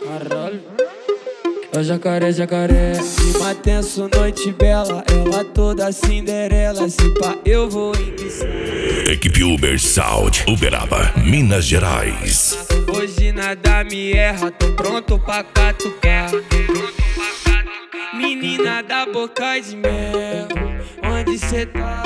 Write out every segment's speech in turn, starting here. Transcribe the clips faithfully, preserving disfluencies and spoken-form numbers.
Caralho. Ó jacaré, jacaré. Clima tenso, noite bela. Ela toda Cinderela. Se pá, eu vou em piscina. Equipe Uber Sound, Uberaba, Minas Gerais. Hoje nada me erra, tô pronto pra catucar. Menina da boca de mel, onde cê tá?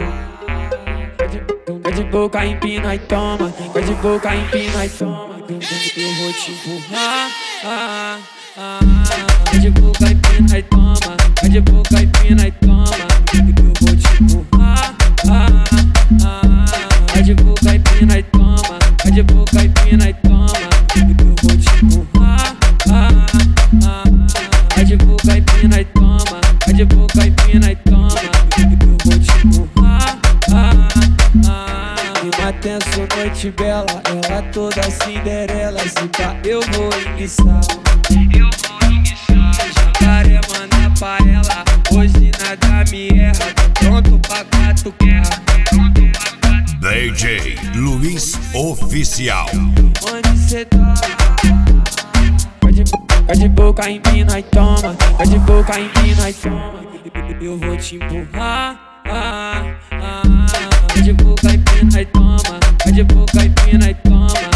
Vai de boca, empina e toma. Vai de boca, empina e toma. Eu vou te empurrar. Ah, ah, ah. Vai de boca, empina e toma. Vai de boca, empina e toma. Eu vou te empurrar. Ah, ah. Vai de boca, empina e toma. Vai de boca, empina e toma. Eu vou te empurrar. Ah, ah. Vai de boca, empina e toma. Vai de boca, empina e toma. Eu vou te empurrar. Ah, ah. Clima tenso, noite bela. Ela toda Cinderela. Se pá, eu vou enguiçar. Eu vou enguiçar. Jacaré manda pra ela. Hoje nada me erra. Tô pronto pra catucar. D J Luiz Oficial. Onde cê tá? Vai de, vai de boca, empina e toma. Vai de boca, empina e toma. Eu vou te empurrar. Ah, ah. Vai de boca, empina e toma. Vai de boca, empina e toma.